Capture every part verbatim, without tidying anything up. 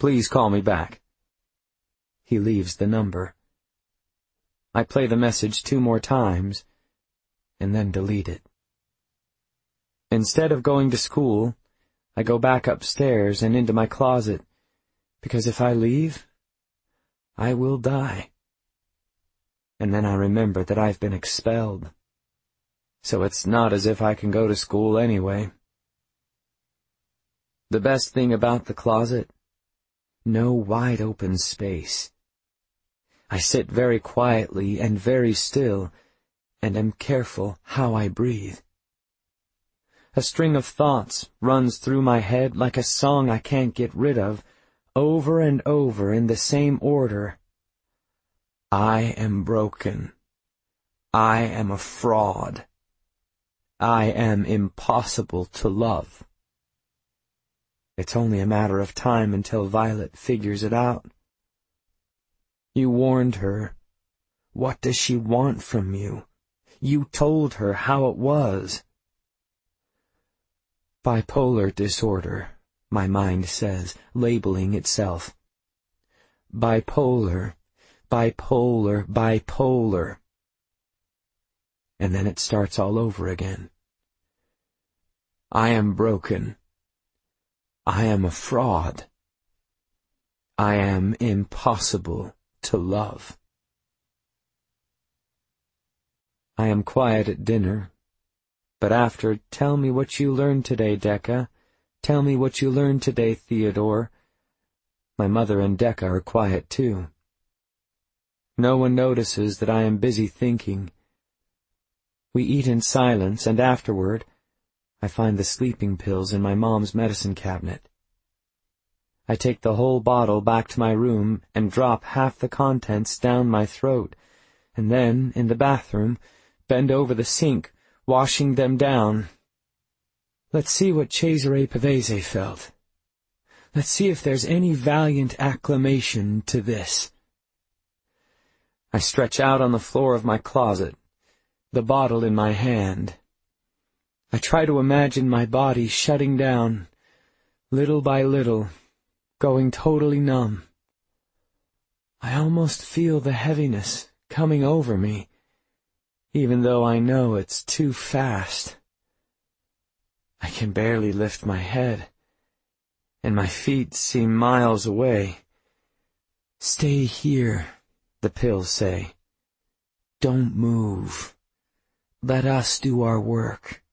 Please call me back. He leaves the number. I play the message two more times, and then delete it. Instead of going to school, I go back upstairs and into my closet, because if I leave, I will die. And then I remember that I've been expelled. So it's not as if I can go to school anyway. The best thing about the closet? No wide open space. I sit very quietly and very still, and am careful how I breathe. A string of thoughts runs through my head like a song I can't get rid of, over and over in the same order. I am broken. I am a fraud. I am impossible to love. It's only a matter of time until Violet figures it out. You warned her. What does she want from you? You told her how it was. Bipolar disorder, my mind says, labeling itself. Bipolar, bipolar, bipolar. And then it starts all over again. I am broken. I am a fraud. I am impossible to love. I am quiet at dinner, but after, tell me what you learned today, Decca. Tell me what you learned today, Theodore. My mother and Decca are quiet too. No one notices that I am busy thinking. We eat in silence, and afterward, I find the sleeping pills in my mom's medicine cabinet. I take the whole bottle back to my room and drop half the contents down my throat, and then, in the bathroom, bend over the sink, washing them down. Let's see what Cesare Pavese felt. Let's see if there's any valiant acclamation to this. I stretch out on the floor of my closet, the bottle in my hand. I try to imagine my body shutting down, little by little, going totally numb. I almost feel the heaviness coming over me, even though I know it's too fast. I can barely lift my head, and my feet seem miles away. Stay here, the pills say. Don't move. Let us do our work.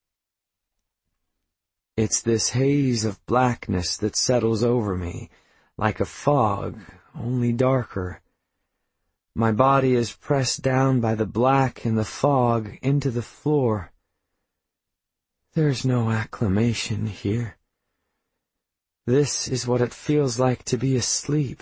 It's this haze of blackness that settles over me, like a fog, only darker. My body is pressed down by the black and the fog into the floor. There's no acclamation here. This is what it feels like to be asleep.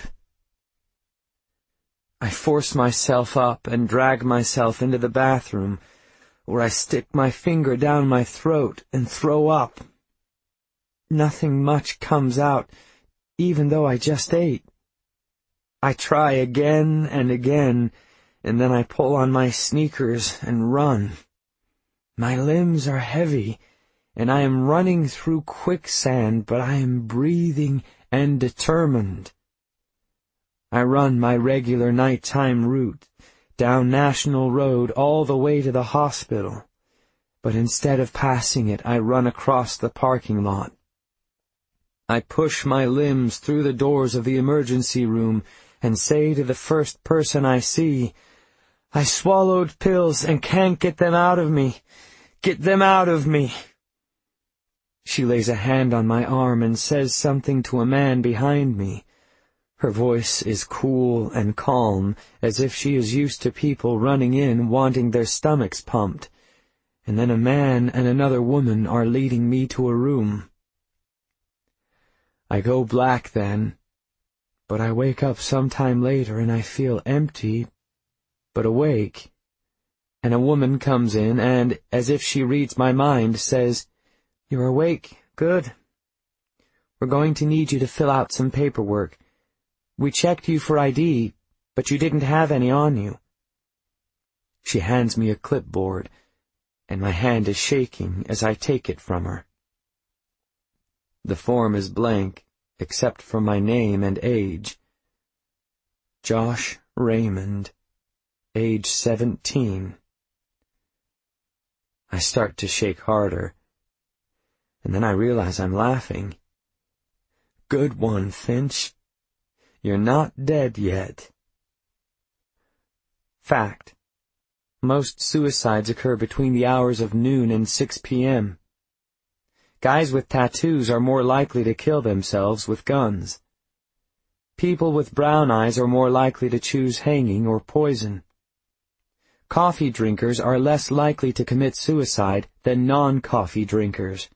I force myself up and drag myself into the bathroom, where I stick my finger down my throat and throw up. Nothing much comes out, even though I just ate. I try again and again, and then I pull on my sneakers and run. My limbs are heavy, and I am running through quicksand, but I am breathing and determined. I run my regular nighttime route, down National Road all the way to the hospital, but instead of passing it, I run across the parking lot. I push my limbs through the doors of the emergency room and say to the first person I see, I swallowed pills and can't get them out of me. Get them out of me. She lays a hand on my arm and says something to a man behind me. Her voice is cool and calm, as if she is used to people running in wanting their stomachs pumped. And then a man and another woman are leading me to a room. I go black then, but I wake up sometime later and I feel empty, but awake. And a woman comes in and, as if she reads my mind, says, You're awake. Good. We're going to need you to fill out some paperwork. We checked you for I D, but you didn't have any on you. She hands me a clipboard, and my hand is shaking as I take it from her. The form is blank, except for my name and age. Josh Raymond, age seventeen. I start to shake harder, and then I realize I'm laughing. Good one, Finch. You're not dead yet. Fact. Most suicides occur between the hours of noon and six p m Guys with tattoos are more likely to kill themselves with guns. People with brown eyes are more likely to choose hanging or poison. Coffee drinkers are less likely to commit suicide than non-coffee drinkers.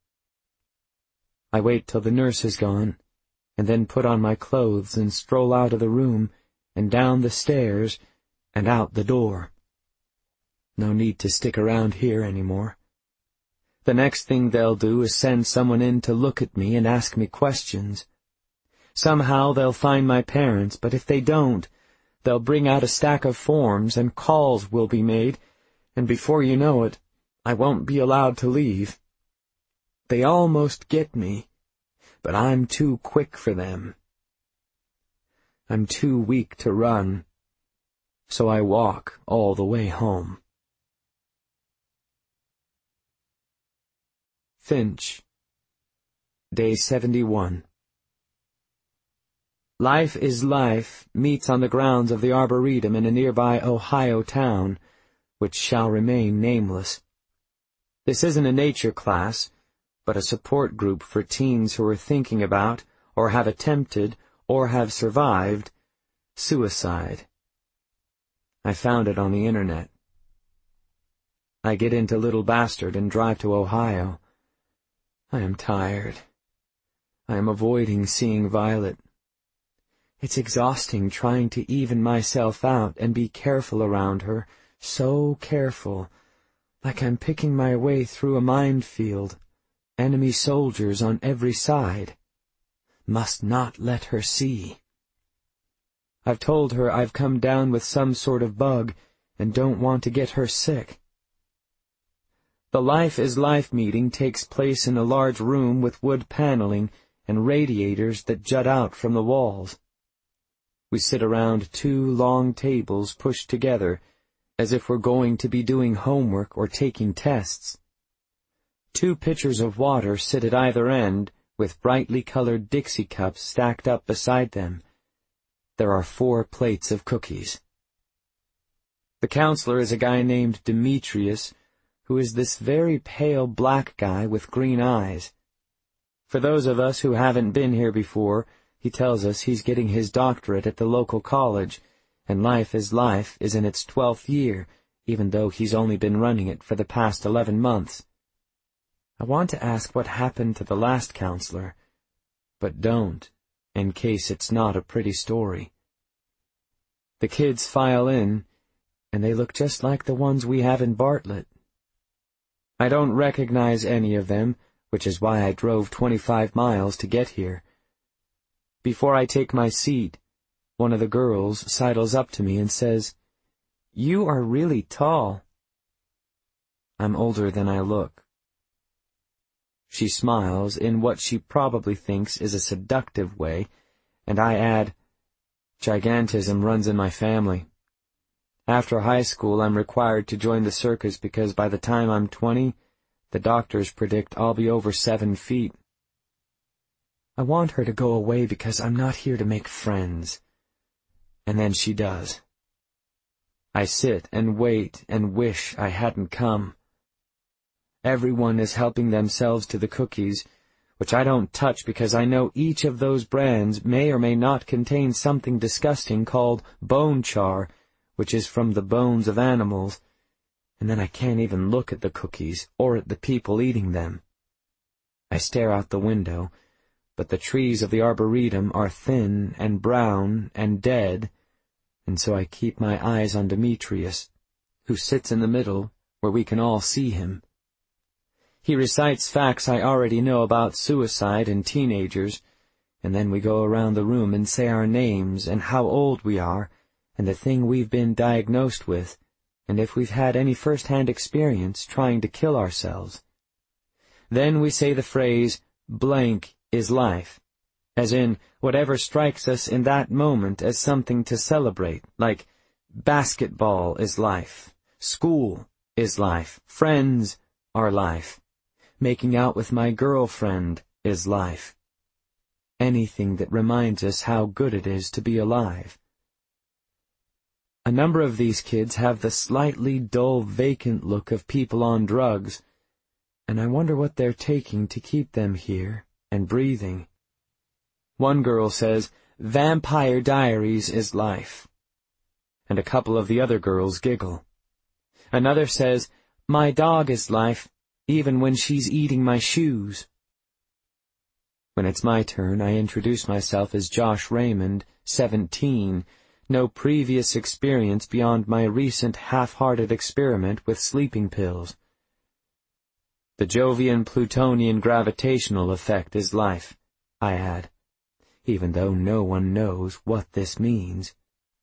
I wait till the nurse is gone, and then put on my clothes and stroll out of the room, and down the stairs, and out the door. No need to stick around here anymore. The next thing they'll do is send someone in to look at me and ask me questions. Somehow they'll find my parents, but if they don't, they'll bring out a stack of forms and calls will be made, and before you know it, I won't be allowed to leave. They almost get me, but I'm too quick for them. I'm too weak to run, so I walk all the way home. Finch, Day seventy-one. Life is Life meets on the grounds of the Arboretum in a nearby Ohio town, which shall remain nameless. This isn't a nature class, but a support group for teens who are thinking about, or have attempted, or have survived, suicide. I found it on the internet. I get into Little Bastard and drive to Ohio. I am tired. I am avoiding seeing Violet. It's exhausting trying to even myself out and be careful around her, so careful, like I'm picking my way through a minefield, enemy soldiers on every side. Must not let her see. I've told her I've come down with some sort of bug and don't want to get her sick. The Life is Life meeting takes place in a large room with wood paneling and radiators that jut out from the walls. We sit around two long tables pushed together, as if we're going to be doing homework or taking tests. Two pitchers of water sit at either end, with brightly colored Dixie cups stacked up beside them. There are four plates of cookies. The counselor is a guy named Demetrius, who is this very pale black guy with green eyes. For those of us who haven't been here before, he tells us he's getting his doctorate at the local college, and Life is Life is in its twelfth year, even though he's only been running it for the past eleven months. I want to ask what happened to the last counselor, but don't, in case it's not a pretty story. The kids file in, and they look just like the ones we have in Bartlett. I don't recognize any of them, which is why I drove twenty-five miles to get here. Before I take my seat, one of the girls sidles up to me and says, "You are really tall." I'm older than I look. She smiles in what she probably thinks is a seductive way, and I add, "Gigantism runs in my family. After high school, I'm required to join the circus because by the time I'm twenty, the doctors predict I'll be over seven feet. I want her to go away because I'm not here to make friends." And then she does. I sit and wait and wish I hadn't come. Everyone is helping themselves to the cookies, which I don't touch because I know each of those brands may or may not contain something disgusting called bone char, which is from the bones of animals, and then I can't even look at the cookies or at the people eating them. I stare out the window, but the trees of the Arboretum are thin and brown and dead, and so I keep my eyes on Demetrius, who sits in the middle where we can all see him. He recites facts I already know about suicide and teenagers, and then we go around the room and say our names and how old we are, and the thing we've been diagnosed with, and if we've had any first-hand experience trying to kill ourselves. Then we say the phrase, "blank is life," as in whatever strikes us in that moment as something to celebrate, like basketball is life, school is life, friends are life, making out with my girlfriend is life. Anything that reminds us how good it is to be alive. A number of these kids have the slightly dull, vacant look of people on drugs, and I wonder what they're taking to keep them here and breathing. One girl says, "Vampire Diaries is life," and a couple of the other girls giggle. Another says, "My dog is life, even when she's eating my shoes." When it's my turn, I introduce myself as Josh Raymond, seventeen, no previous experience beyond my recent half-hearted experiment with sleeping pills. The Jovian-Plutonian gravitational effect is life, I add, even though no one knows what this means.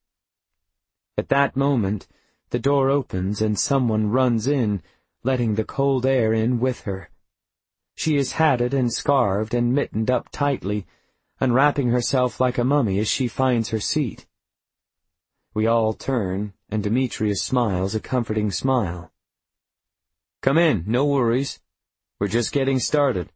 At that moment, the door opens and someone runs in, letting the cold air in with her. She is hatted and scarved and mittened up tightly, unwrapping herself like a mummy as she finds her seat. We all turn, and Demetrius smiles a comforting smile. "Come in, no worries. We're just getting started."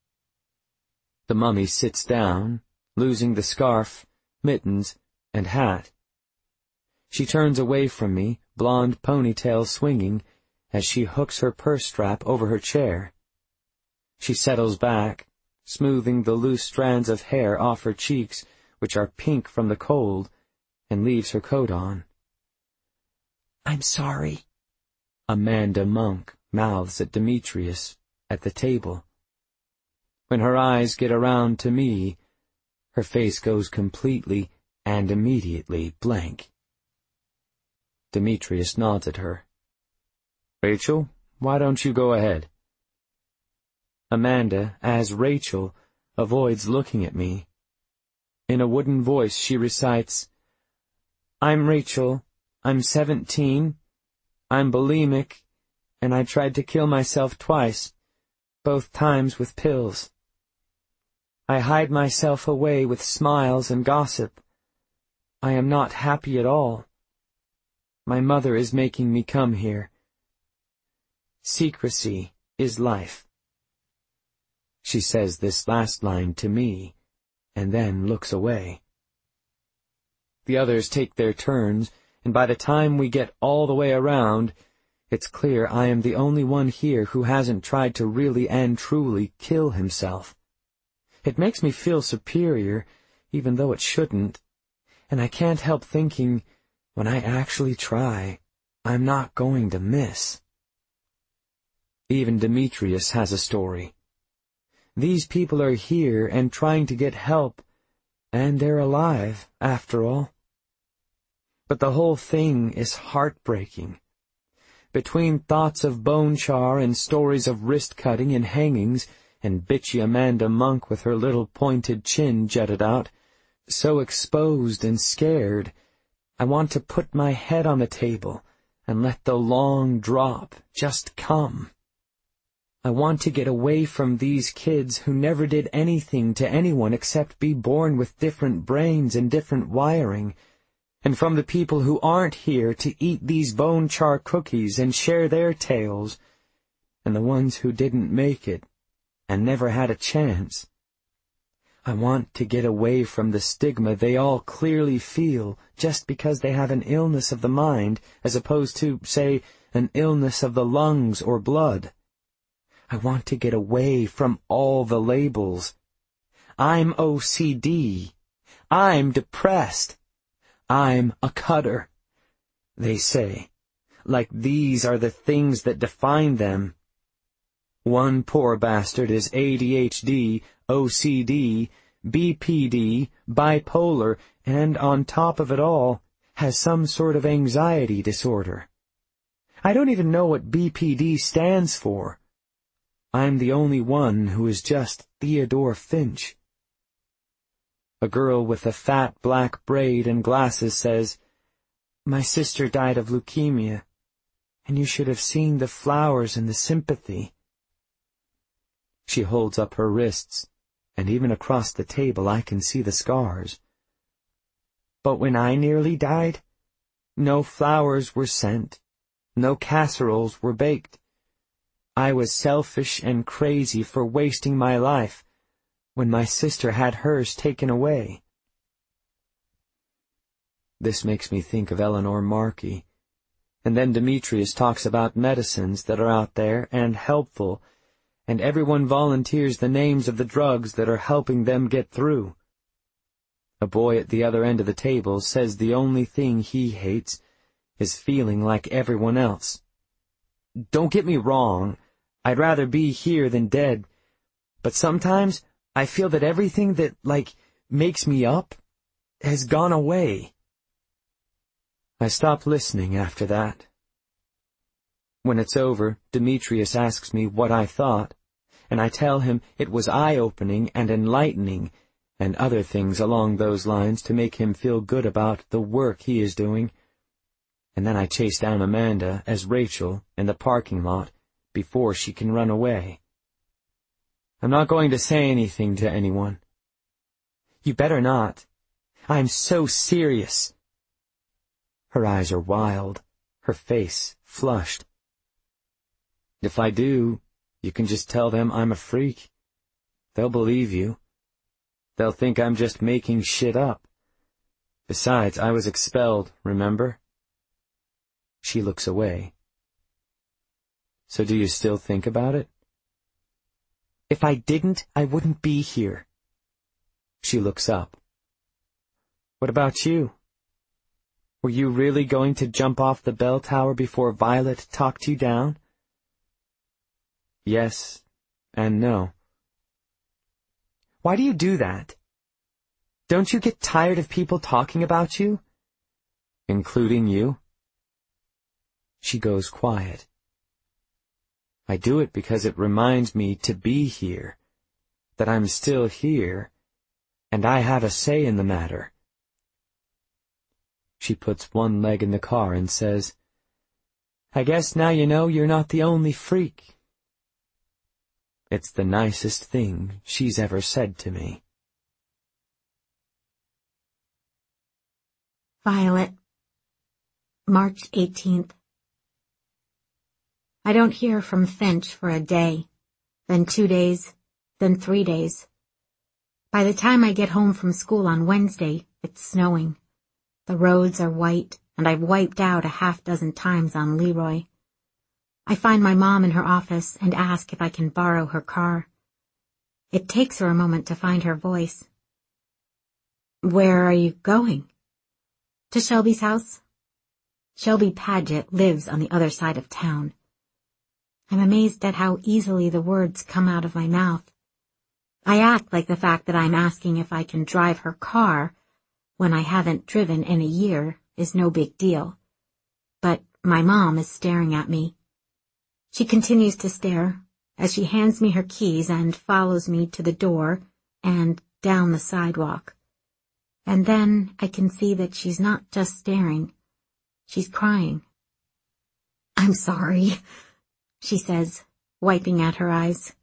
The mummy sits down, losing the scarf, mittens, and hat. She turns away from me, blonde ponytail swinging, as she hooks her purse strap over her chair. She settles back, smoothing the loose strands of hair off her cheeks, which are pink from the cold, and leaves her coat on. "I'm sorry," Amanda Monk mouths at Demetrius, at the table. When her eyes get around to me, her face goes completely and immediately blank. Demetrius nods at her. "Rachel, why don't you go ahead?" Amanda, as Rachel, avoids looking at me. In a wooden voice she recites, "I'm Rachel, I'm seventeen, I'm bulimic, and I tried to kill myself twice, both times with pills. I hide myself away with smiles and gossip. I am not happy at all. My mother is making me come here. Secrecy is life." She says this last line to me, and then looks away. The others take their turns, and by the time we get all the way around, it's clear I am the only one here who hasn't tried to really and truly kill himself. It makes me feel superior, even though it shouldn't, and I can't help thinking, when I actually try, I'm not going to miss. Even Demetrius has a story. These people are here and trying to get help, and they're alive, after all. But the whole thing is heartbreaking. Between thoughts of bone char and stories of wrist-cutting and hangings, and bitchy Amanda Monk with her little pointed chin jutted out, so exposed and scared, I want to put my head on the table and let the long drop just come. I want to get away from these kids who never did anything to anyone except be born with different brains and different wiring, and from the people who aren't here to eat these bone char cookies and share their tales, and the ones who didn't make it and never had a chance. I want to get away from the stigma they all clearly feel just because they have an illness of the mind as opposed to, say, an illness of the lungs or blood. I want to get away from all the labels. I'm O C D. I'm depressed. I'm a cutter, they say, like these are the things that define them. One poor bastard is A D H D, O C D, B P D, bipolar, and on top of it all, has some sort of anxiety disorder. I don't even know what B P D stands for. I'm the only one who is just Theodore Finch. A girl with a fat black braid and glasses says, "My sister died of leukemia, and you should have seen the flowers and the sympathy." She holds up her wrists, and even across the table I can see the scars. But when I nearly died, no flowers were sent, no casseroles were baked. I was selfish and crazy for wasting my life when my sister had hers taken away. This makes me think of Eleanor Markey. And then Demetrius talks about medicines that are out there and helpful, and everyone volunteers the names of the drugs that are helping them get through. A boy at the other end of the table says the only thing he hates is feeling like everyone else. Don't get me wrong, I'd rather be here than dead, but sometimes I feel that everything that, like, makes me up has gone away. I stop listening after that. When it's over, Demetrius asks me what I thought, and I tell him it was eye-opening and enlightening, and other things along those lines to make him feel good about the work he is doing. And then I chase down Amanda as Rachel in the parking lot before she can run away. I'm not going to say anything to anyone. You better not. I'm so serious. Her eyes are wild, her face flushed. If I do, you can just tell them I'm a freak. They'll believe you. They'll think I'm just making shit up. Besides, I was expelled, remember? She looks away. So do you still think about it? If I didn't, I wouldn't be here. She looks up. What about you? Were you really going to jump off the bell tower before Violet talked you down? Yes and no. Why do you do that? Don't you get tired of people talking about you? Including you? She goes quiet. I do it because it reminds me to be here, that I'm still here, and I have a say in the matter. She puts one leg in the car and says, I guess now you know you're not the only freak. It's the nicest thing she's ever said to me. Violet, March eighteenth. I don't hear from Finch for a day, then two days, then three days. By the time I get home from school on Wednesday, it's snowing. The roads are white, and I've wiped out a half dozen times on Leroy. I find my mom in her office and ask if I can borrow her car. It takes her a moment to find her voice. Where are you going? To Shelby's house. Shelby Paget lives on the other side of town. I'm amazed at how easily the words come out of my mouth. I act like the fact that I'm asking if I can drive her car when I haven't driven in a year is no big deal. But my mom is staring at me. She continues to stare as she hands me her keys and follows me to the door and down the sidewalk. And then I can see that she's not just staring. She's crying. I'm sorry, she says, wiping at her eyes.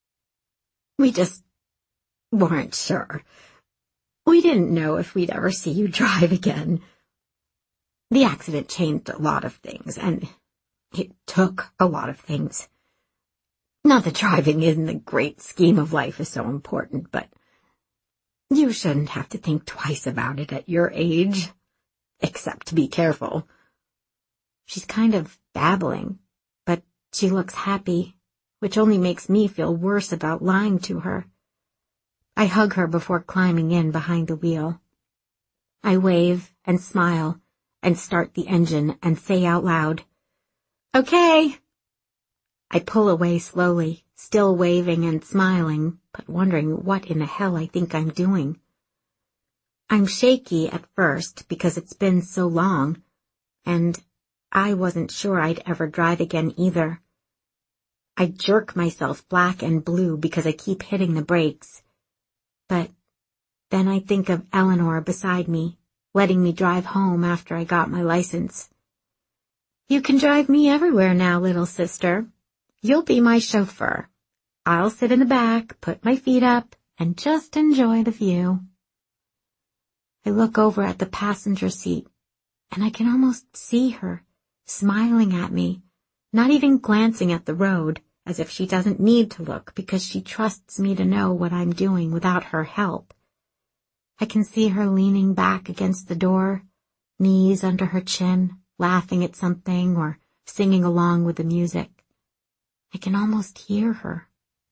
We just weren't sure. We didn't know if we'd ever see you drive again. The accident changed a lot of things, and it took a lot of things. Not that driving in the great scheme of life is so important, but you shouldn't have to think twice about it at your age, except to be careful. She's kind of babbling, but she looks happy, which only makes me feel worse about lying to her. I hug her before climbing in behind the wheel. I wave and smile and start the engine and say out loud, Okay. I pull away slowly, still waving and smiling, but wondering what in the hell I think I'm doing. I'm shaky at first because it's been so long, and I wasn't sure I'd ever drive again either. I jerk myself black and blue because I keep hitting the brakes. But then I think of Eleanor beside me, letting me drive home after I got my license. You can drive me everywhere now, little sister. You'll be my chauffeur. I'll sit in the back, put my feet up, and just enjoy the view. I look over at the passenger seat, and I can almost see her, smiling at me, not even glancing at the road, as if she doesn't need to look because she trusts me to know what I'm doing without her help. I can see her leaning back against the door, knees under her chin, laughing at something or singing along with the music. I can almost hear her.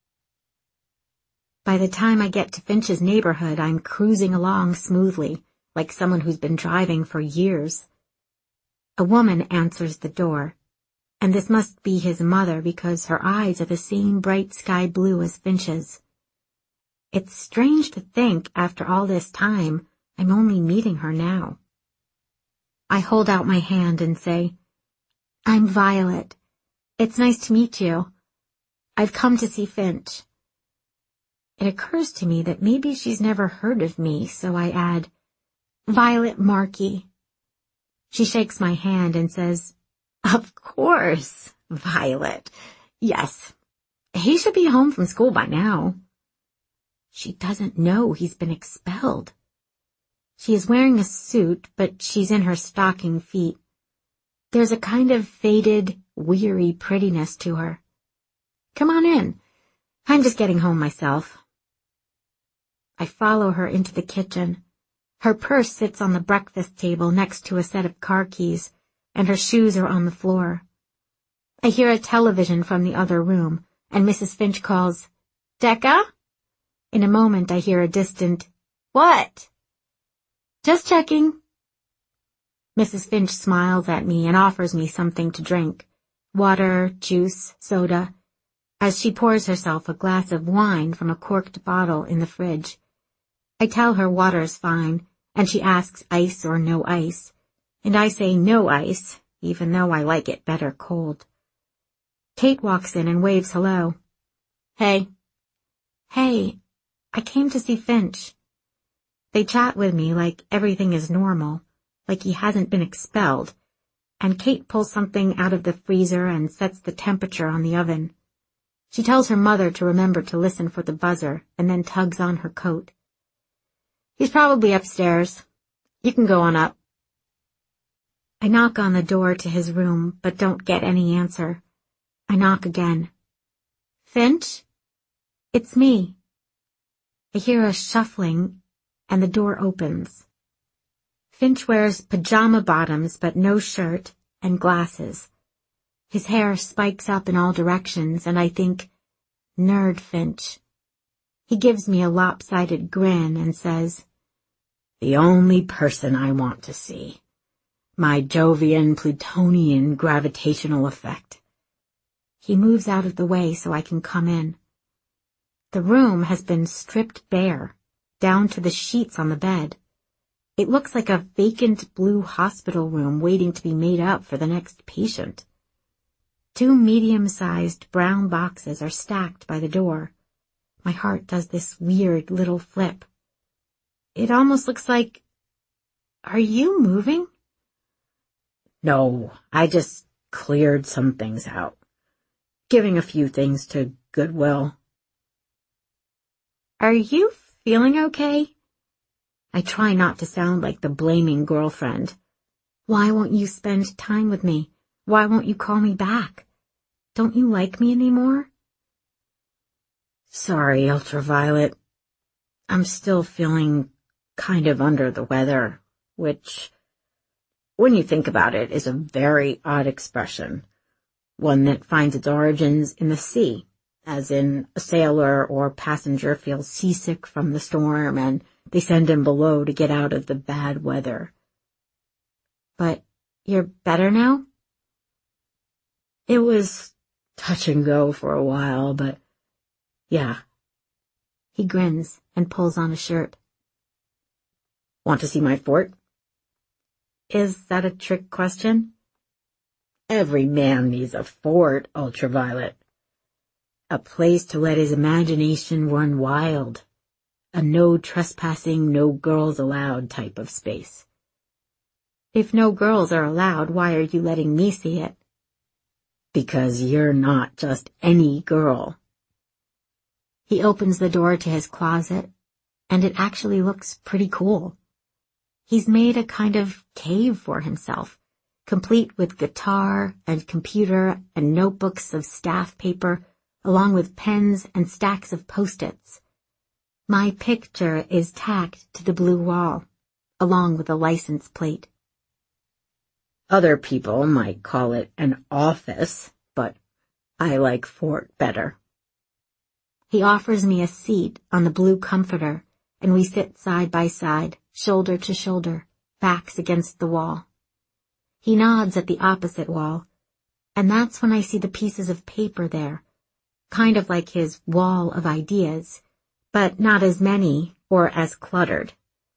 By the time I get to Finch's neighborhood, I'm cruising along smoothly, like someone who's been driving for years. A woman answers the door, and this must be his mother because her eyes are the same bright sky blue as Finch's. It's strange to think, after all this time, I'm only meeting her now. I hold out my hand and say, "I'm Violet. It's nice to meet you. I've come to see Finch." It occurs to me that maybe she's never heard of me, so I add, "Violet Markey." She shakes my hand and says, "Of course, Violet. Yes, he should be home from school by now." She doesn't know he's been expelled. She is wearing a suit, but she's in her stocking feet. There's a kind of faded, weary prettiness to her. "Come on in. I'm just getting home myself." I follow her into the kitchen. Her purse sits on the breakfast table next to a set of car keys, and her shoes are on the floor. I hear a television from the other room, and Missus Finch calls, "Decca?" In a moment I hear a distant, "What?" "Just checking." Missus Finch smiles at me and offers me something to drink, water, juice, soda, as she pours herself a glass of wine from a corked bottle in the fridge. I tell her water's fine, and she asks ice or no ice, and I say no ice, even though I like it better cold. Kate walks in and waves hello. "Hey." "Hey, I came to see Finch." They chat with me like everything is normal, like he hasn't been expelled, and Kate pulls something out of the freezer and sets the temperature on the oven. She tells her mother to remember to listen for the buzzer and then tugs on her coat. "He's probably upstairs. You can go on up." I knock on the door to his room, but don't get any answer. I knock again. "Finch? It's me." I hear a shuffling, and the door opens. Finch wears pajama bottoms but no shirt, and glasses. His hair spikes up in all directions, and I think, "Nerd Finch." He gives me a lopsided grin and says, "The only person I want to see. My Jovian Plutonian gravitational effect." He moves out of the way so I can come in. The room has been stripped bare, down to the sheets on the bed. It looks like a vacant blue hospital room waiting to be made up for the next patient. Two medium-sized brown boxes are stacked by the door. My heart does this weird little flip. It almost looks like... Are you moving? No, I just cleared some things out. Giving a few things to Goodwill. Are you feeling okay? I try not to sound like the blaming girlfriend. Why won't you spend time with me? Why won't you call me back? Don't you like me anymore? Sorry, Ultraviolet. I'm still feeling kind of under the weather, which, when you think about it, is a very odd expression, one that finds its origins in the sea, as in a sailor or passenger feels seasick from the storm and they send him below to get out of the bad weather. But you're better now? It was touch and go for a while, but yeah. He grins and pulls on a shirt. Want to see my fort? Is that a trick question? Every man needs a fort, Ultraviolet. A place to let his imagination run wild. A no trespassing, no girls allowed type of space. If no girls are allowed, why are you letting me see it? Because you're not just any girl. He opens the door to his closet, and it actually looks pretty cool. He's made a kind of cave for himself, complete with guitar and computer and notebooks of staff paper, along with pens and stacks of Post-its. My picture is tacked to the blue wall, along with a license plate. Other people might call it an office, but I like Fort better. He offers me a seat on the blue comforter, and we sit side by side, shoulder to shoulder, backs against the wall. He nods at the opposite wall, and that's when I see the pieces of paper there, kind of like his wall of ideas, but not as many or as cluttered.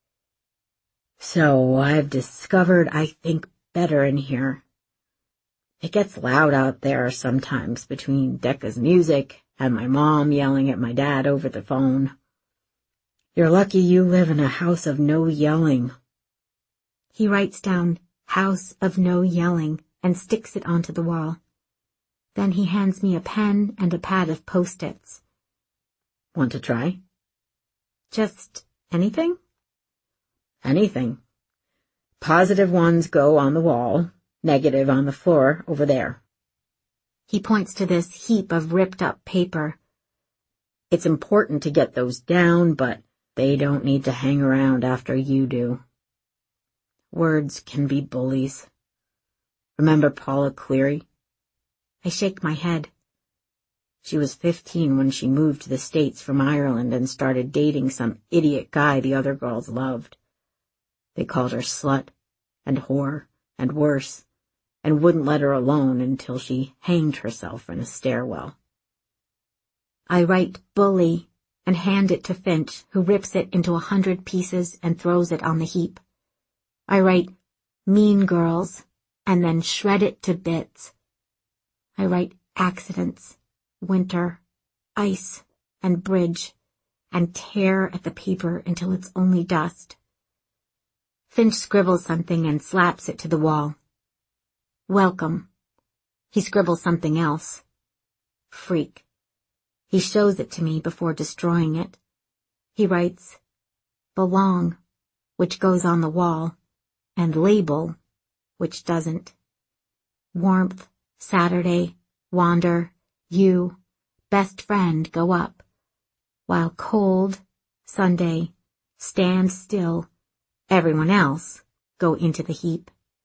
So I've discovered I think better in here. It gets loud out there sometimes between Decca's music and my mom yelling at my dad over the phone. You're lucky you live in a house of no yelling. He writes down House of No Yelling and sticks it onto the wall. Then he hands me a pen and a pad of Post-its. Want to try? Just anything? Anything. Positive ones go on the wall, negative on the floor over there. He points to this heap of ripped-up paper. It's important to get those down, but they don't need to hang around after you do. Words can be bullies. Remember Paula Cleary? I shake my head. She was fifteen when she moved to the States from Ireland and started dating some idiot guy the other girls loved. They called her slut and whore and worse, and wouldn't let her alone until she hanged herself in a stairwell. I write bully and hand it to Finch, who rips it into a hundred pieces and throws it on the heap. I write mean girls and then shred it to bits. I write accidents, winter, ice, and bridge, and tear at the paper until it's only dust. Finch scribbles something and slaps it to the wall. Welcome. He scribbles something else. Freak. He shows it to me before destroying it. He writes, belong, which goes on the wall, and label, which doesn't. Warmth, Saturday, wander, you, best friend go up, while cold, Sunday, stand still, everyone else go into the heap.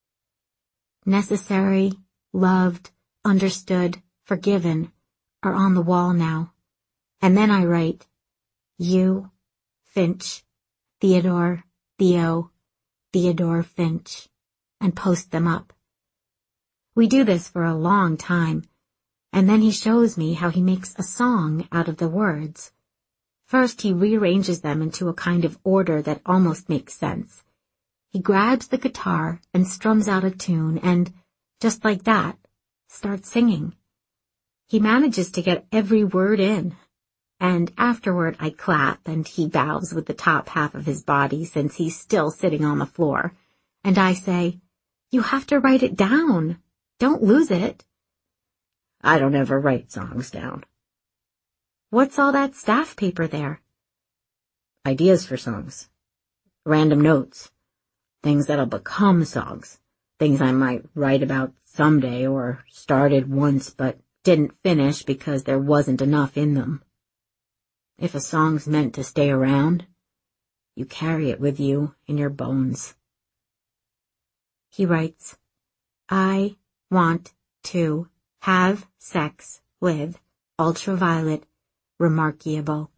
Necessary, loved, understood, forgiven are on the wall now. And then I write, you, Finch, Theodore, Theo, Theodore Finch, and post them up. We do this for a long time, and then he shows me how he makes a song out of the words. First, he rearranges them into a kind of order that almost makes sense. He grabs the guitar and strums out a tune and, just like that, starts singing. He manages to get every word in, and afterward I clap and he bows with the top half of his body since he's still sitting on the floor, and I say, you have to write it down. Don't lose it. I don't ever write songs down. What's all that staff paper there? Ideas for songs. Random notes. Things that'll become songs. Things I might write about someday or started once but didn't finish because there wasn't enough in them. If a song's meant to stay around, you carry it with you in your bones. He writes, I want to have sex with ultraviolet remarkable.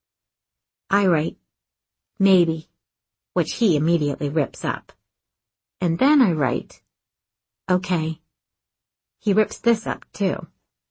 I write, maybe, which he immediately rips up. And then I write, okay. He rips this up too.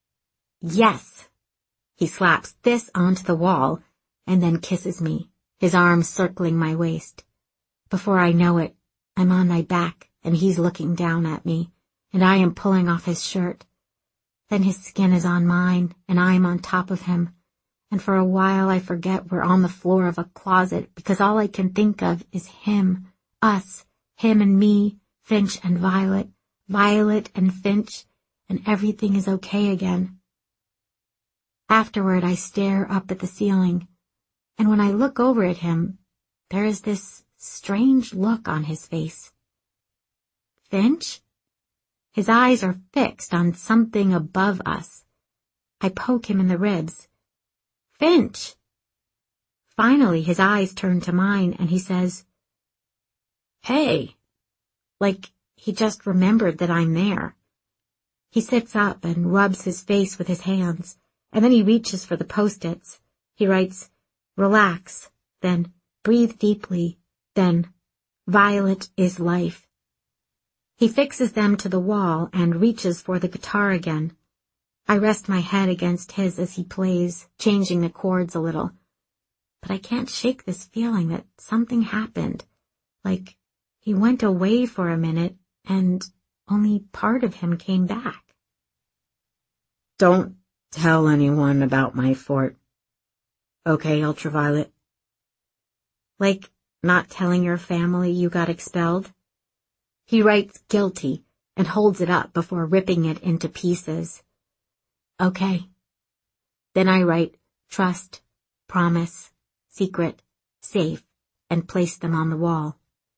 Yes. He slaps this onto the wall and then kisses me, his arms circling my waist. Before I know it, I'm on my back and he's looking down at me, and I am pulling off his shirt. Then his skin is on mine and I am on top of him, and for a while I forget we're on the floor of a closet because all I can think of is him, us, him and me, Finch and Violet, Violet and Finch, and everything is okay again. Afterward, I stare up at the ceiling, and when I look over at him, there is this strange look on his face. Finch? His eyes are fixed on something above us. I poke him in the ribs. Finch! Finally, his eyes turn to mine, and he says, "Hey," like he just remembered that I'm there. He sits up and rubs his face with his hands, and then he reaches for the Post-its. He writes, "Relax," then "Breathe deeply," then "Violet is life." He fixes them to the wall and reaches for the guitar again. I rest my head against his as he plays, changing the chords a little. But I can't shake this feeling that something happened, like he went away for a minute and only part of him came back. "Don't tell anyone about my fort. Okay, Ultraviolet?" Like not telling your family you got expelled? He writes guilty and holds it up before ripping it into pieces. Okay. Then I write trust, promise, secret, safe, and place them on the wall.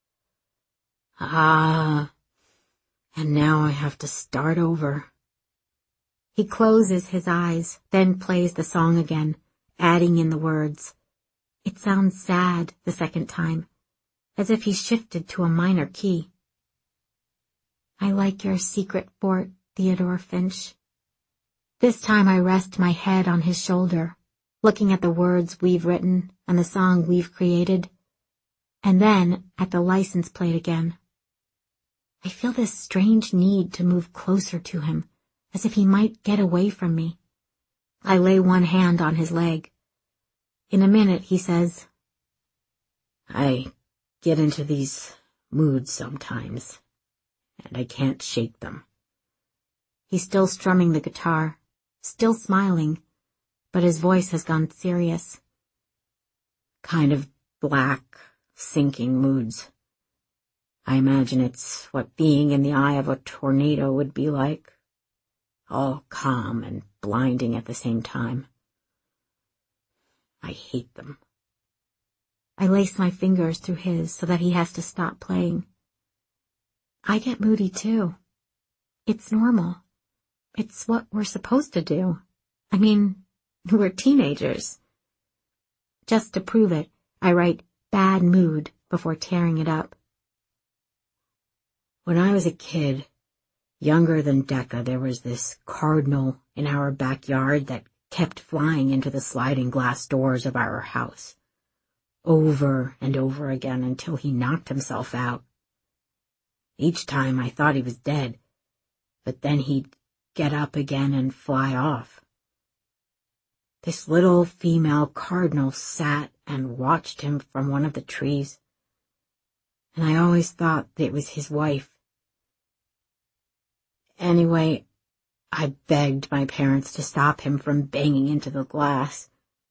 Ah, and now I have to start over. He closes his eyes, then plays the song again, adding in the words. It sounds sad the second time, as if he shifted to a minor key. I like your secret fort, Theodore Finch. This time I rest my head on his shoulder, looking at the words we've written and the song we've created, and then at the license plate again. I feel this strange need to move closer to him, as if he might get away from me. I lay one hand on his leg. In a minute, he says, "I get into these moods sometimes, and I can't shake them." He's still strumming the guitar, still smiling, but his voice has gone serious. Kind of black, sinking moods. I imagine it's what being in the eye of a tornado would be like. All calm and blinding at the same time. I hate them. I lace my fingers through his so that he has to stop playing. I get moody too. It's normal. It's what we're supposed to do. I mean, we're teenagers. Just to prove it, I write bad mood before tearing it up. When I was a kid, younger than Decca, there was this cardinal in our backyard that kept flying into the sliding glass doors of our house, over and over again until he knocked himself out. Each time I thought he was dead, but then he'd get up again and fly off. This little female cardinal sat and watched him from one of the trees, and I always thought that it was his wife. Anyway, I begged my parents to stop him from banging into the glass.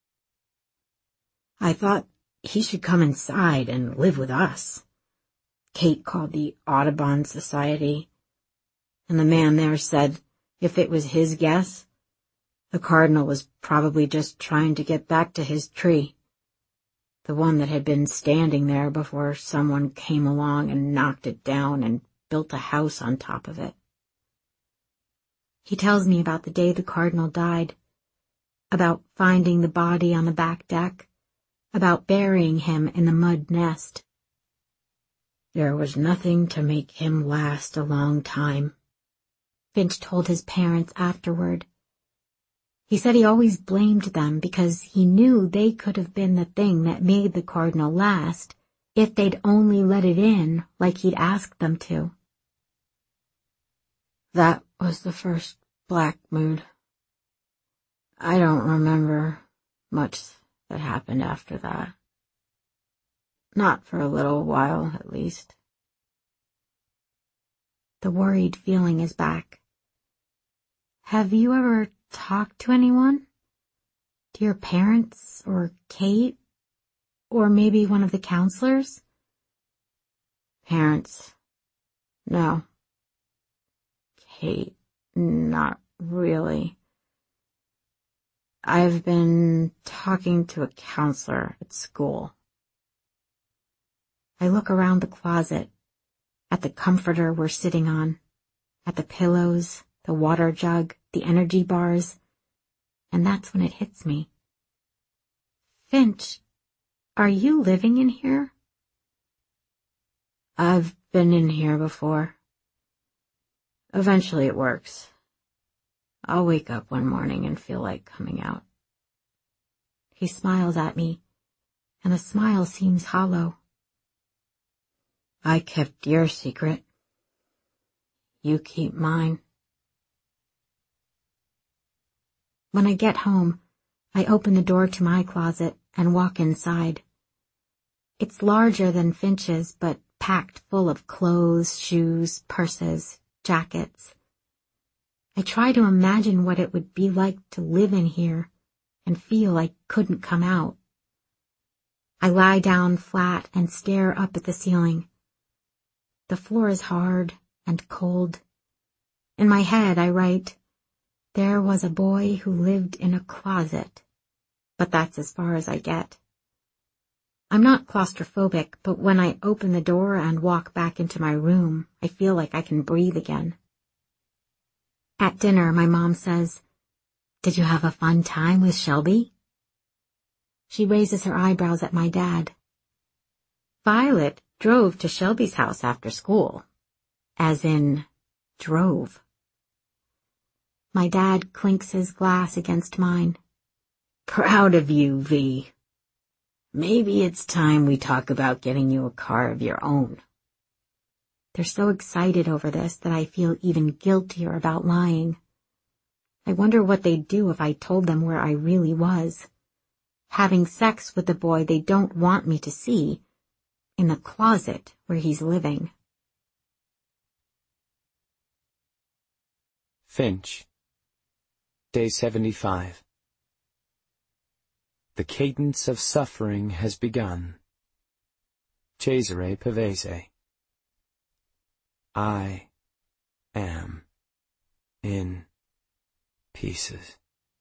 I thought he should come inside and live with us. Kate called the Audubon Society, and the man there said if it was his guess, the cardinal was probably just trying to get back to his tree, the one that had been standing there before someone came along and knocked it down and built a house on top of it. He tells me about the day the cardinal died, about finding the body on the back deck, about burying him in the mud nest. There was nothing to make him last a long time, Finch told his parents afterward. He said he always blamed them because he knew they could have been the thing that made the cardinal last if they'd only let it in like he'd asked them to. That was the first black mood. I don't remember much that happened after that. Not for a little while, at least. The worried feeling is back. Have you ever talked to anyone? To your parents, or Kate, or maybe one of the counselors? Parents? No. Kate? Not really. I've been talking to a counselor at school. I look around the closet, at the comforter we're sitting on, at the pillows, the water jug, the energy bars, and that's when it hits me. Finch, are you living in here? I've been in here before. Eventually it works. I'll wake up one morning and feel like coming out. He smiles at me, and the smile seems hollow. I kept your secret. You keep mine. When I get home, I open the door to my closet and walk inside. It's larger than Finch's, but packed full of clothes, shoes, purses, jackets. I try to imagine what it would be like to live in here and feel I couldn't come out. I lie down flat and stare up at the ceiling. The floor is hard and cold. In my head I write, there was a boy who lived in a closet, but that's as far as I get. I'm not claustrophobic, but when I open the door and walk back into my room, I feel like I can breathe again. At dinner, my mom says, "Did you have a fun time with Shelby?" She raises her eyebrows at my dad. Violet drove to Shelby's house after school. As in, drove. My dad clinks his glass against mine. Proud of you, V. Maybe it's time we talk about getting you a car of your own. They're so excited over this that I feel even guiltier about lying. I wonder what they'd do if I told them where I really was. Having sex with the boy they don't want me to see, in the closet where he's living. Finch. Day seventy-five. The cadence of suffering has begun. Cesare Pavese. I am in pieces.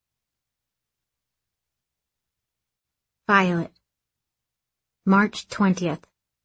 Violet. March twentieth.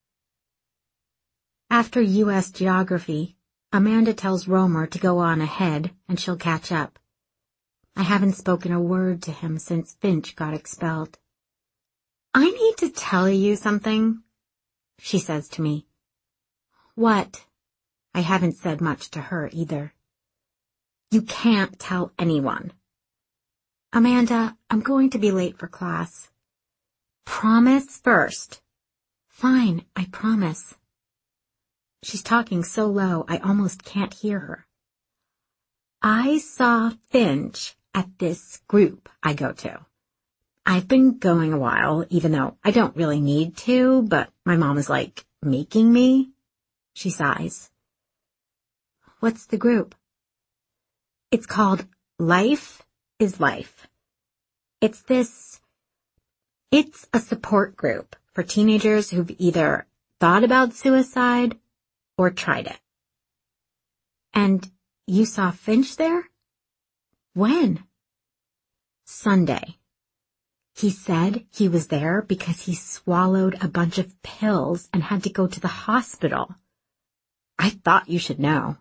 After U S Geography, Amanda tells Romer to go on ahead and she'll catch up. I haven't spoken a word to him since Finch got expelled. "I need to tell you something," she says to me. "What?" I haven't said much to her either. "You can't tell anyone." "Amanda, I'm going to be late for class." "Promise first." "Fine, I promise." She's talking so low I almost can't hear her. "I saw Finch at this group I go to. I've been going a while, even though I don't really need to, but my mom is like making me." She sighs. "What's the group?" "It's called Life is Life. It's this, it's a support group for teenagers who've either thought about suicide or tried it." "And you saw Finch there?" "When?" "Sunday. He said he was there because he swallowed a bunch of pills and had to go to the hospital. I thought you should know."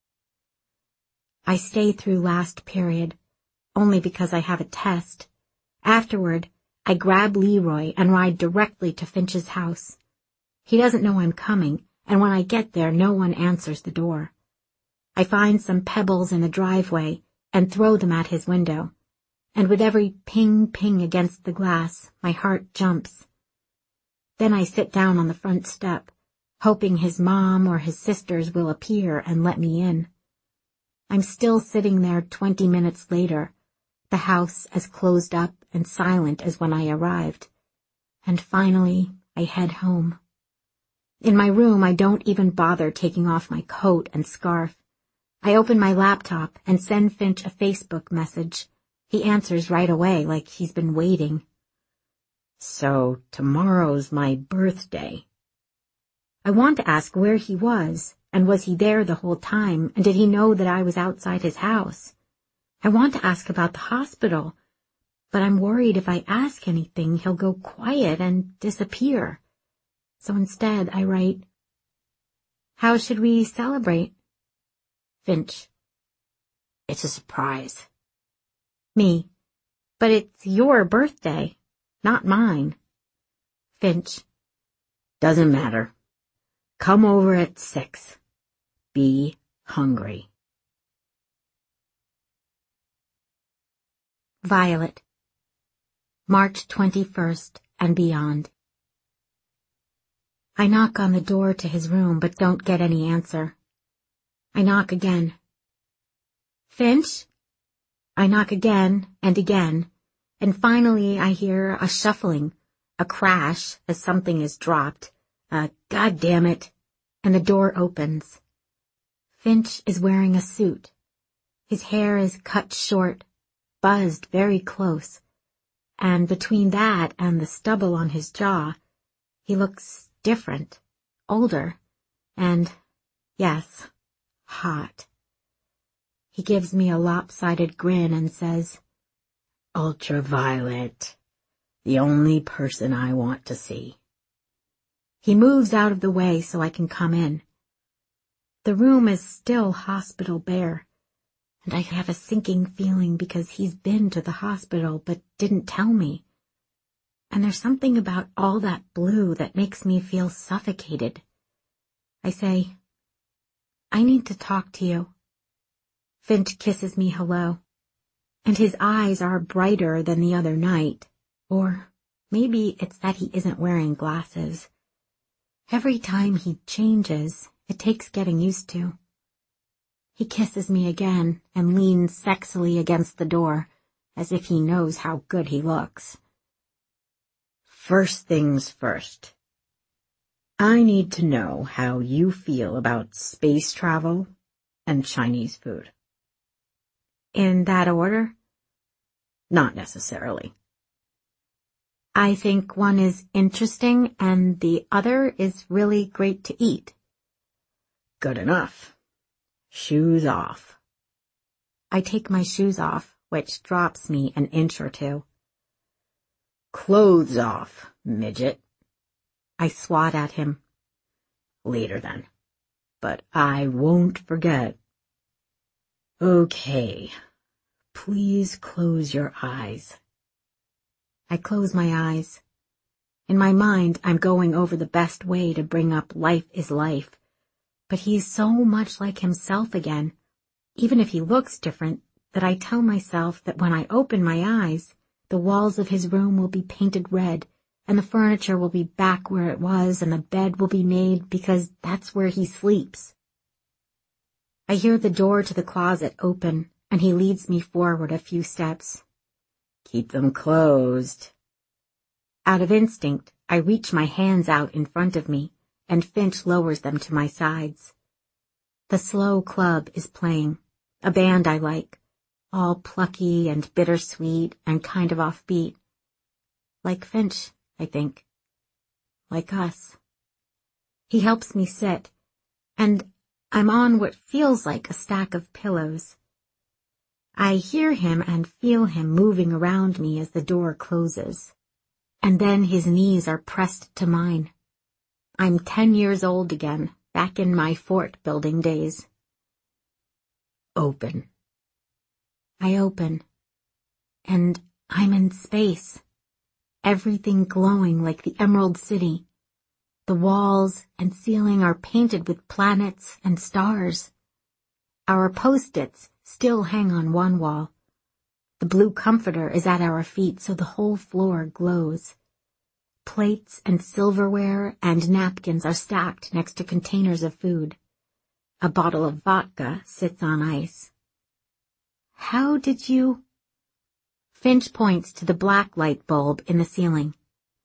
I stay through last period, only because I have a test. Afterward, I grab Leroy and ride directly to Finch's house. He doesn't know I'm coming, and when I get there, no one answers the door. I find some pebbles in the driveway and throw them at his window, and with every ping-ping against the glass, my heart jumps. Then I sit down on the front step, hoping his mom or his sisters will appear and let me in. I'm still sitting there twenty minutes later, the house as closed up and silent as when I arrived. And finally, I head home. In my room, I don't even bother taking off my coat and scarf. I open my laptop and send Finch a Facebook message. He answers right away, like he's been waiting. "So tomorrow's my birthday." I want to ask where he was, and was he there the whole time, and did he know that I was outside his house? I want to ask about the hospital, but I'm worried if I ask anything, he'll go quiet and disappear. So instead, I write, "How should we celebrate?" Finch. It's a surprise. Me. But it's your birthday, not mine. Finch. Doesn't matter. Come over at six. Be hungry. Violet. March twenty-first and beyond. I knock on the door to his room but don't get any answer. I knock again. Finch? I knock again and again, and finally I hear a shuffling, a crash as something is dropped, a "God damn it," and the door opens. Finch is wearing a suit. His hair is cut short, buzzed very close, and between that and the stubble on his jaw, he looks different, older, and, yes, hot. He gives me a lopsided grin and says, "Ultraviolet, the only person I want to see." He moves out of the way so I can come in. The room is still hospital bare, and I have a sinking feeling because he's been to the hospital but didn't tell me. And there's something about all that blue that makes me feel suffocated. I say, "I need to talk to you." Finch kisses me hello, and his eyes are brighter than the other night, or maybe it's that he isn't wearing glasses. Every time he changes, it takes getting used to. He kisses me again and leans sexily against the door, as if he knows how good he looks. First things first. I need to know how you feel about space travel and Chinese food. In that order? Not necessarily. I think one is interesting and the other is really great to eat. Good enough. Shoes off. I take my shoes off, which drops me an inch or two. Clothes off, midget. I swat at him. Later then. But I won't forget. Okay. Please close your eyes. I close my eyes. In my mind, I'm going over the best way to bring up life is life. But he's so much like himself again, even if he looks different, that I tell myself that when I open my eyes, the walls of his room will be painted red, and the furniture will be back where it was, and the bed will be made because that's where he sleeps. I hear the door to the closet open, and he leads me forward a few steps. Keep them closed. Out of instinct, I reach my hands out in front of me, and Finch lowers them to my sides. The Slow Club is playing, a band I like, all plucky and bittersweet and kind of offbeat. Like Finch, I think. Like us. He helps me sit, and I'm on what feels like a stack of pillows. I hear him and feel him moving around me as the door closes, and then his knees are pressed to mine. I'm ten years old again, back in my fort building days. Open. I open, and I'm in space, everything glowing like the Emerald City. The walls and ceiling are painted with planets and stars. Our post-its still hang on one wall. The blue comforter is at our feet, so the whole floor glows. Plates and silverware and napkins are stacked next to containers of food. A bottle of vodka sits on ice. How did you... Finch points to the black light bulb in the ceiling.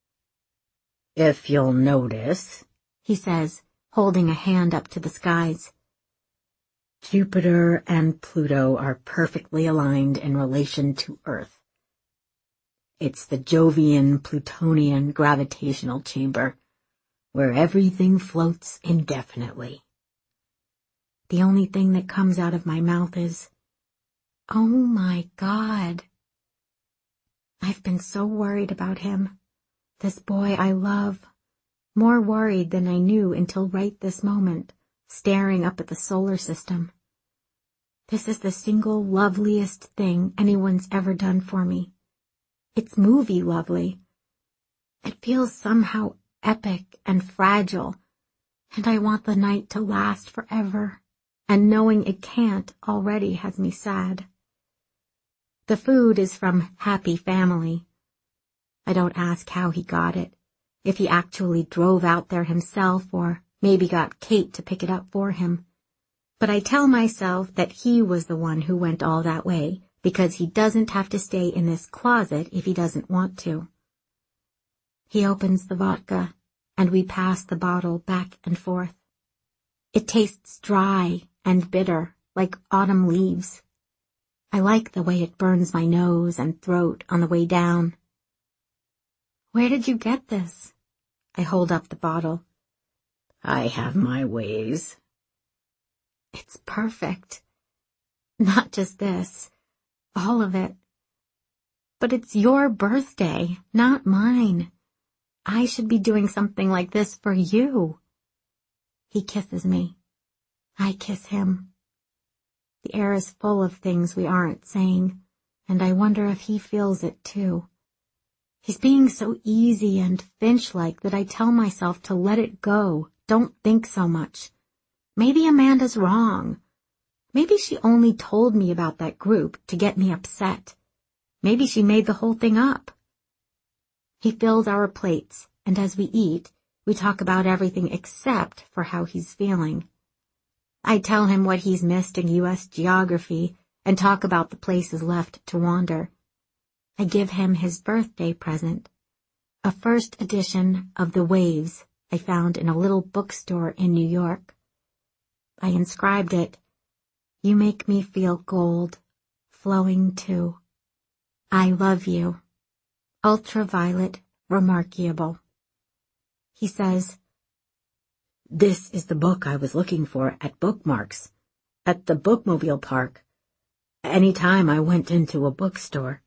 If you'll notice, he says, holding a hand up to the skies. Jupiter and Pluto are perfectly aligned in relation to Earth. It's the Jovian-Plutonian gravitational chamber, where everything floats indefinitely. The only thing that comes out of my mouth is, "Oh my God." I've been so worried about him. This boy I love. More worried than I knew until right this moment, staring up at the solar system. This is the single loveliest thing anyone's ever done for me. It's movie lovely. It feels somehow epic and fragile, and I want the night to last forever, and knowing it can't already has me sad. The food is from Happy Family. I don't ask how he got it, if he actually drove out there himself or maybe got Kate to pick it up for him. But I tell myself that he was the one who went all that way because he doesn't have to stay in this closet if he doesn't want to. He opens the vodka, and we pass the bottle back and forth. It tastes dry and bitter, like autumn leaves. I like the way it burns my nose and throat on the way down. Where did you get this? I hold up the bottle. I have my ways. It's perfect. Not just this, all of it. But it's your birthday, not mine. I should be doing something like this for you. He kisses me. I kiss him. The air is full of things we aren't saying, and I wonder if he feels it too. He's being so easy and Finch-like that I tell myself to let it go, don't think so much. Maybe Amanda's wrong. Maybe she only told me about that group to get me upset. Maybe she made the whole thing up. He fills our plates, and as we eat, we talk about everything except for how he's feeling. I tell him what he's missed in U S geography and talk about the places left to wander. I give him his birthday present, a first edition of The Waves I found in a little bookstore in New York. I inscribed it, "You make me feel gold, flowing too. I love you. Ultraviolet remarkable." He says, "This is the book I was looking for at Bookmarks, at the Bookmobile Park, any time I went into a bookstore."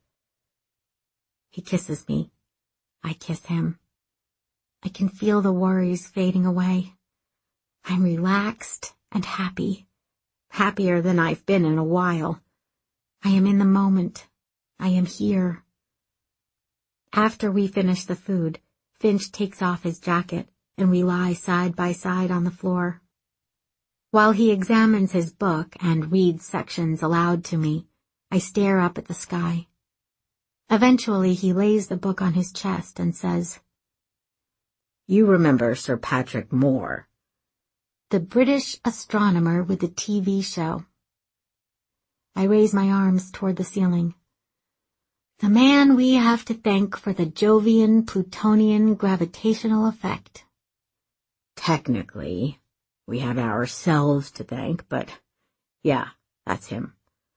He kisses me. I kiss him. I can feel the worries fading away. I'm relaxed and happy, happier than I've been in a while. I am in the moment. I am here. After we finish the food, Finch takes off his jacket, and we lie side by side on the floor. While he examines his book and reads sections aloud to me, I stare up at the sky. Eventually he lays the book on his chest and says, "You remember Sir Patrick Moore?" "The British astronomer with the T V show." I raise my arms toward the ceiling. "The man we have to thank for the Jovian-Plutonian gravitational effect." "Technically, we have ourselves to thank, but yeah, that's him."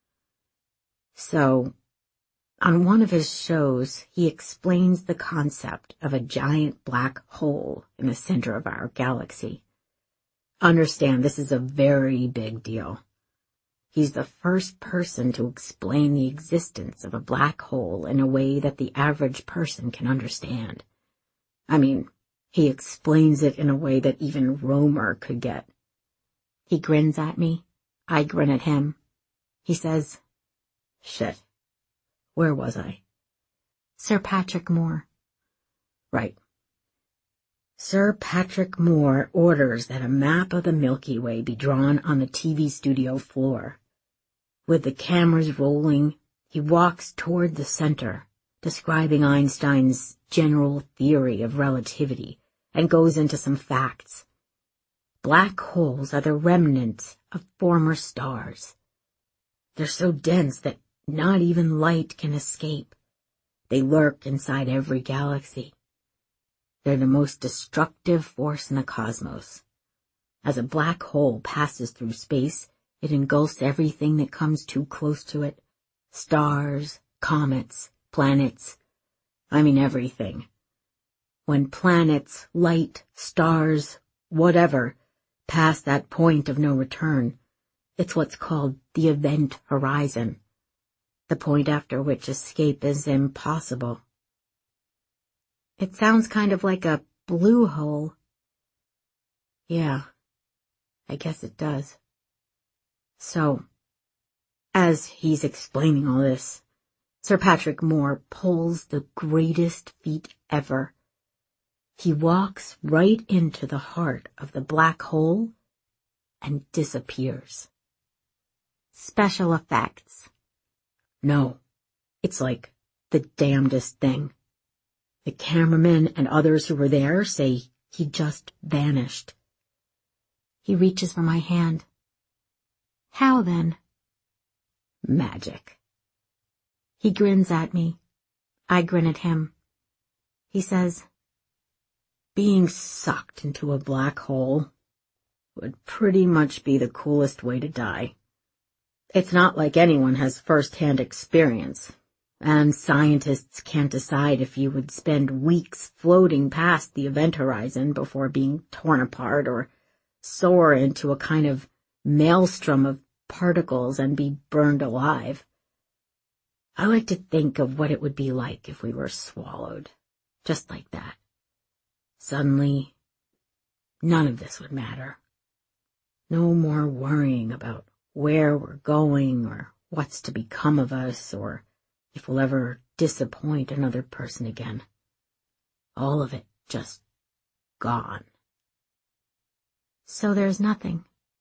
So, on one of his shows, he explains the concept of a giant black hole in the center of our galaxy. Understand, this is a very big deal. He's the first person to explain the existence of a black hole in a way that the average person can understand. I mean, he explains it in a way that even Romer could get. He grins at me. I grin at him. He says, "Shit. Where was I?" "Sir Patrick Moore." "Right." Sir Patrick Moore orders that a map of the Milky Way be drawn on the T V studio floor. With the cameras rolling, he walks toward the center, describing Einstein's general theory of relativity, and goes into some facts. Black holes are the remnants of former stars. They're so dense that not even light can escape. They lurk inside every galaxy. They're the most destructive force in the cosmos. As a black hole passes through space, it engulfs everything that comes too close to it. Stars, comets, planets. I mean everything. When planets, light, stars, whatever, pass that point of no return, it's what's called the event horizon. the point after which escape is impossible. It sounds kind of like a blue hole. Yeah, I guess it does. So, as he's explaining all this, Sir Patrick Moore pulls the greatest feat ever. He walks right into the heart of the black hole and disappears. Special effects. No, it's like the damnedest thing. The cameramen and others who were there say he just vanished. He reaches for my hand. How then? Magic. He grins at me. I grin at him. He says, being sucked into a black hole would pretty much be the coolest way to die. It's not like anyone has first-hand experience, and scientists can't decide if you would spend weeks floating past the event horizon before being torn apart or soar into a kind of maelstrom of particles and be burned alive. I like to think of what it would be like if we were swallowed, just like that. Suddenly, none of this would matter. No more worrying about where we're going or what's to become of us or if we'll ever disappoint another person again. All of it just gone. So there's nothing.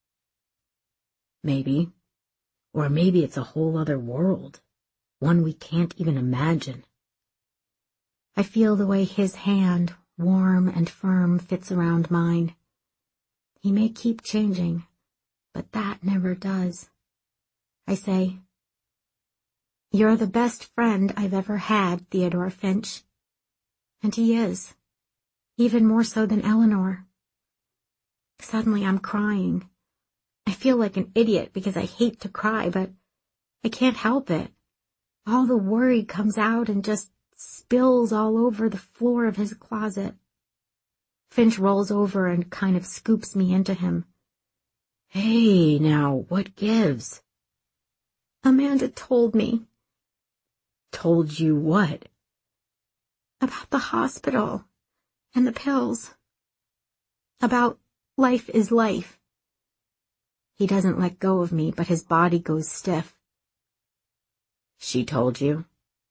Maybe. Or maybe it's a whole other world. One we can't even imagine. I feel the way his hand, warm and firm, fits around mine. He may keep changing, but that never does. I say, "You're the best friend I've ever had, Theodore Finch." And he is, even more so than Eleanor. Suddenly I'm crying. I feel like an idiot because I hate to cry, but I can't help it. All the worry comes out and just spills all over the floor of his closet. Finch rolls over and kind of scoops me into him. Hey, now, what gives? Amanda told me. Told you what? About the hospital and the pills. About life is life. He doesn't let go of me, but his body goes stiff. She told you?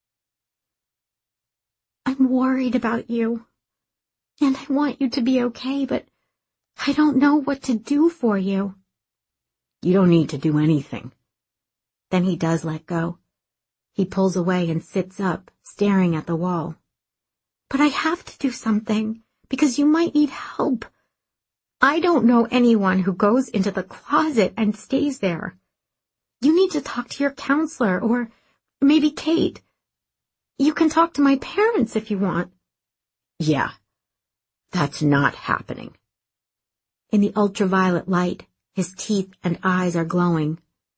I'm worried about you. And I want you to be okay, but I don't know what to do for you. You don't need to do anything. Then he does let go. He pulls away and sits up, staring at the wall. But I have to do something, because you might need help. I don't know anyone who goes into the closet and stays there. You need to talk to your counselor, or maybe Kate. You can talk to my parents if you want. Yeah, that's not happening. In the ultraviolet light, his teeth and eyes are glowing.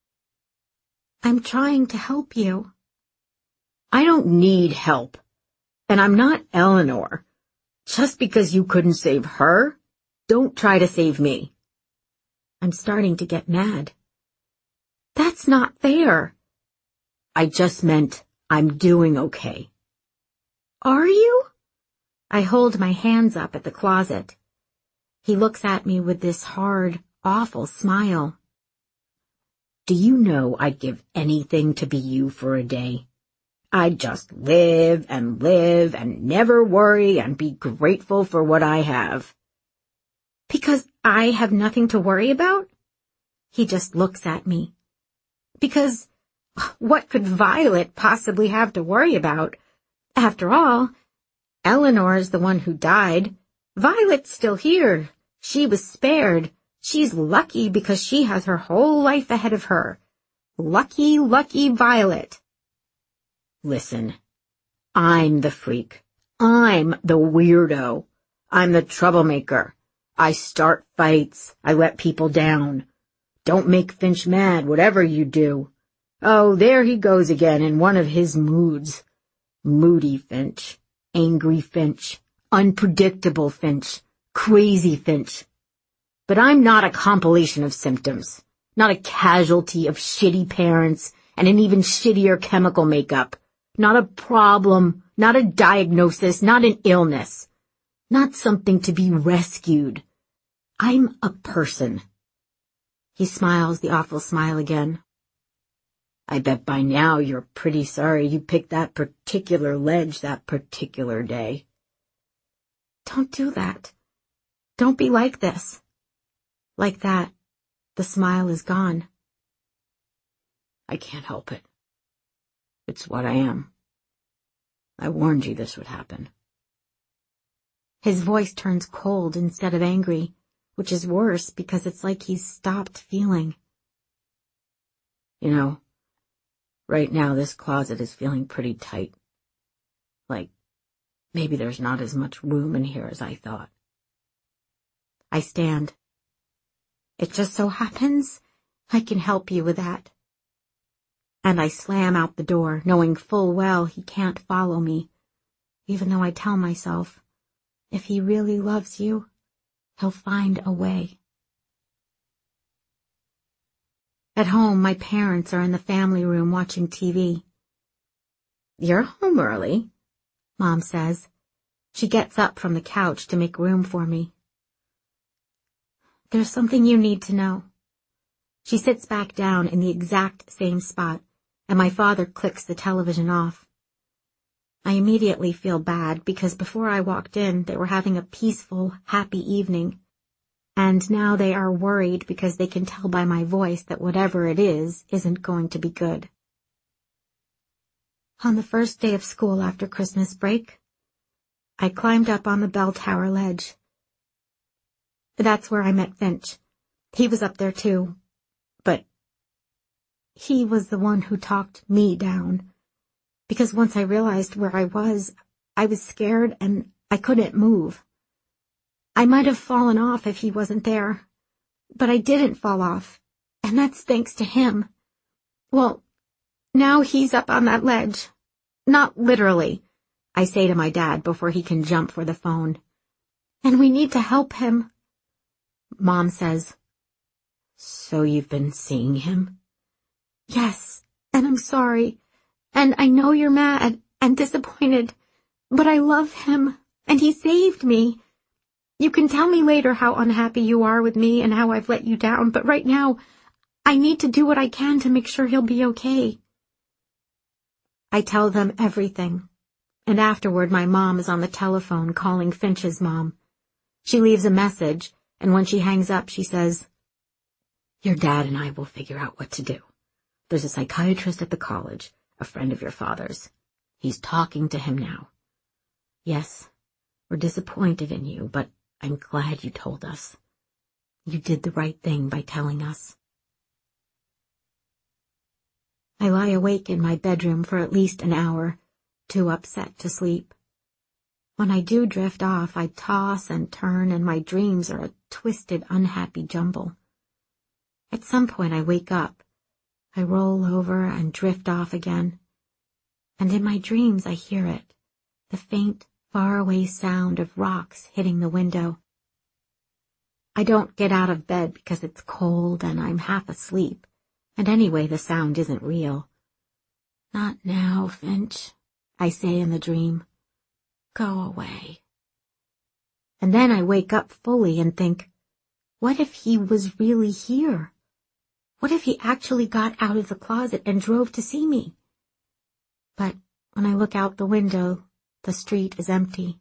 I'm trying to help you. I don't need help. And I'm not Eleanor. Just because you couldn't save her, don't try to save me. I'm starting to get mad. That's not fair. I just meant I'm doing okay. Are you? I hold my hands up at the closet. He looks at me with this hard, awful smile. Do you know I'd give anything to be you for a day? I'd just live and live and never worry and be grateful for what I have. Because I have nothing to worry about? He just looks at me. Because what could Violet possibly have to worry about? After all, Eleanor's the one who died. Violet's still here. She was spared. She's lucky because she has her whole life ahead of her. Lucky, lucky Violet. Listen, I'm the freak. I'm the weirdo. I'm the troublemaker. I start fights. I let people down. Don't make Finch mad, whatever you do. Oh, there he goes again in one of his moods. Moody Finch, angry Finch, unpredictable Finch, crazy Finch. But I'm not a compilation of symptoms, not a casualty of shitty parents and an even shittier chemical makeup. Not a problem, not a diagnosis, not an illness. Not something to be rescued. I'm a person. He smiles the awful smile again. I bet by now you're pretty sorry you picked that particular ledge that particular day. Don't do that. Don't be like this. Like that, the smile is gone. I can't help it. It's what I am. I warned you this would happen. His voice turns cold instead of angry, which is worse because it's like he's stopped feeling. You know, right now this closet is feeling pretty tight. Like, maybe there's not as much room in here as I thought. I stand. It just so happens I can help you with that. And I slam out the door, knowing full well he can't follow me, even though I tell myself, if he really loves you, he'll find a way. At home, my parents are in the family room watching T V. You're home early, Mom says. She gets up from the couch to make room for me. There's something you need to know. She sits back down in the exact same spot, and my father clicks the television off. I immediately feel bad because before I walked in, they were having a peaceful, happy evening. And now they are worried because they can tell by my voice that whatever it is isn't going to be good. On the first day of school after Christmas break, I climbed up on the bell tower ledge. That's where I met Finch. He was up there too, but he was the one who talked me down. Because once I realized where I was, I was scared and I couldn't move. I might have fallen off if he wasn't there, but I didn't fall off, and that's thanks to him. Well, now he's up on that ledge. Not literally, I say to my dad before he can jump for the phone. And we need to help him. Mom says, So you've been seeing him? Yes, and I'm sorry. And I know you're mad and disappointed, but I love him, and he saved me. You can tell me later how unhappy you are with me and how I've let you down, but right now, I need to do what I can to make sure he'll be okay. I tell them everything, and afterward my mom is on the telephone calling Finch's mom. She leaves a message, and when she hangs up, she says, Your dad and I will figure out what to do. There's a psychiatrist at the college, a friend of your father's. He's talking to him now. Yes, we're disappointed in you, but I'm glad you told us. You did the right thing by telling us. I lie awake in my bedroom for at least an hour, too upset to sleep. When I do drift off, I toss and turn, and my dreams are a twisted, unhappy jumble. At some point I wake up. I roll over and drift off again. And in my dreams I hear it, the faint, faraway sound of rocks hitting the window. I don't get out of bed because it's cold and I'm half asleep, and anyway the sound isn't real. Not now, Finch, I say in the dream. Go away. And then I wake up fully and think, what if he was really here? What if he actually got out of the closet and drove to see me? But when I look out the window, the street is empty.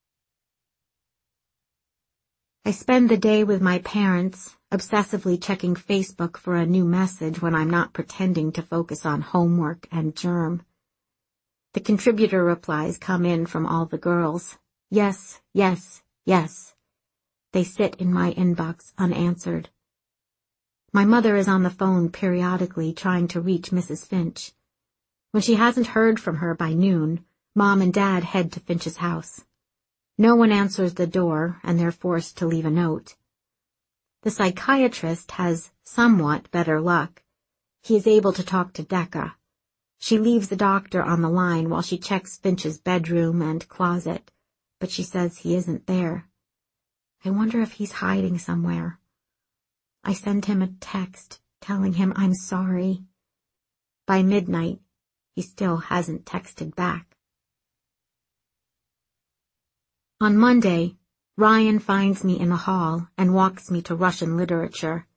I spend the day with my parents, obsessively checking Facebook for a new message when I'm not pretending to focus on homework and germ. The contributor replies come in from all the girls. Yes, yes, yes. They sit in my inbox unanswered. My mother is on the phone periodically trying to reach Missus Finch. When she hasn't heard from her by noon, Mom and Dad head to Finch's house. No one answers the door, and they're forced to leave a note. The psychiatrist has somewhat better luck. He is able to talk to Decca. She leaves the doctor on the line while she checks Finch's bedroom and closet, but she says he isn't there. I wonder if he's hiding somewhere. I send him a text telling him I'm sorry. By midnight, he still hasn't texted back. On Monday, Ryan finds me in the hall and walks me to Russian literature.